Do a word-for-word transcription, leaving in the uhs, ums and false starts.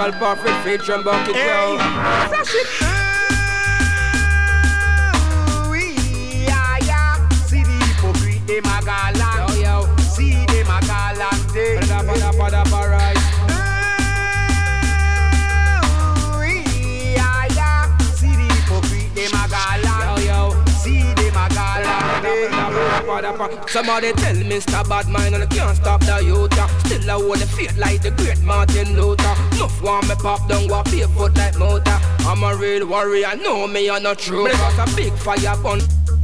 Michael Perfect featuring Bucket Joe. Flash it. Them a galang, yo yo. See them a galang day. Pada pada pada pada. Oh, yeah yeah. See the hypocrite them a galang, yo yo. See them a galang day. Somebody tell Mister Badman and I can't stop the youth. Still I hold the faith like the great Martin Luther. Enough want me pop down, walk barefoot like motor. I'm a real warrior, know me I'm not true. But it was a big fire burn.